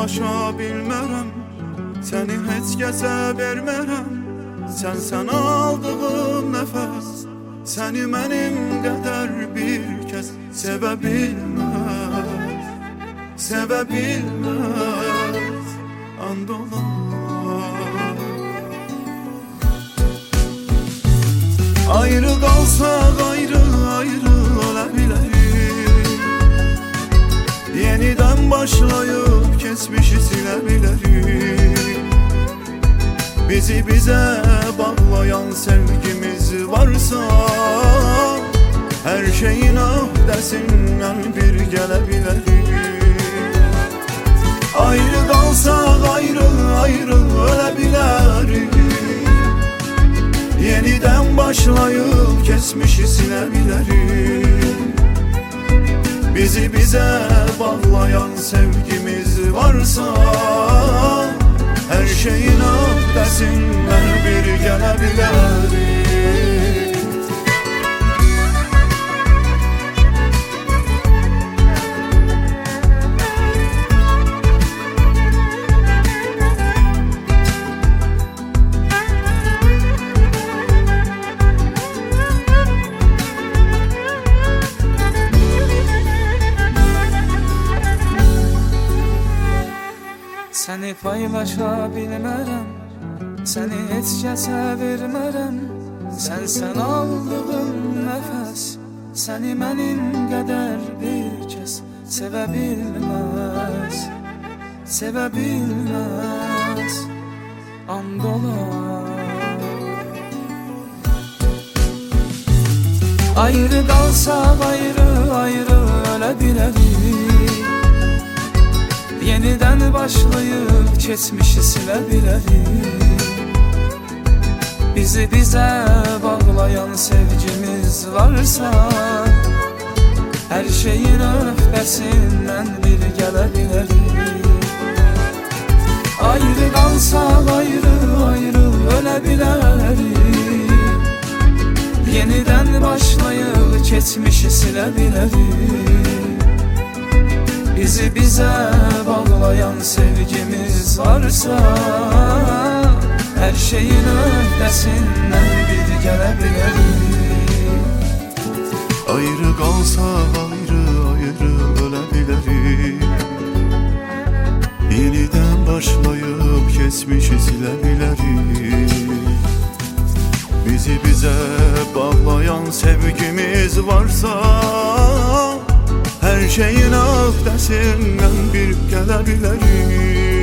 paylaşa bilmərəm, səni heç kəsə vermərəm. Sən aldığım nəfəs, səni mənim qədər bir kəs sevə bilməz, sevə bilməz, and olar. Ayrı qalsaq ayrı ölə bilərik, yenidən başlayıb keçmişi silə bilərik. Bizi bizə bağlayan sevgimiz varsa, hər şeyin öhdəsindən bir gələ bilərik. Ayrı qalsaq ayrı ölə bilərik, yenidən başlayıb keçmişi silə bilərik. Bizi bizə bağlayan sevgimiz varsa, hər şeyin öhdəsindən bir gələ bilərik. Səni paylaşa bilmərəm, səni heç kəsə vermərəm. Sən aldığım nəfəs, səni mənim qədər bir kəs sevə bilməz, sevə bilməz, and olar. Ayrı qalsaq ayrı ölə bilərik, yenidən başlayıb keçmişi silə bilərik. Bizi bizə bağlayan sevgimiz varsa, hər şeyin öhdəsindən bir gələ bilərik. Ayrı qalsaq ayrı ölə bilərik, yenidən başlayıb keçmişi silə bilərik. Bizi bizə bağlayan sevgimiz varsa, hər şeyin öhdəsindən bir gələ bilərik. Ayrı qalsaq ayrı ölə bilərik, yenidən başlayıb keçmişi silə bilərik. Bizi bizə bağlayan sevgimiz varsa, hər şeyin öhdəsindən bir gələ bilərik.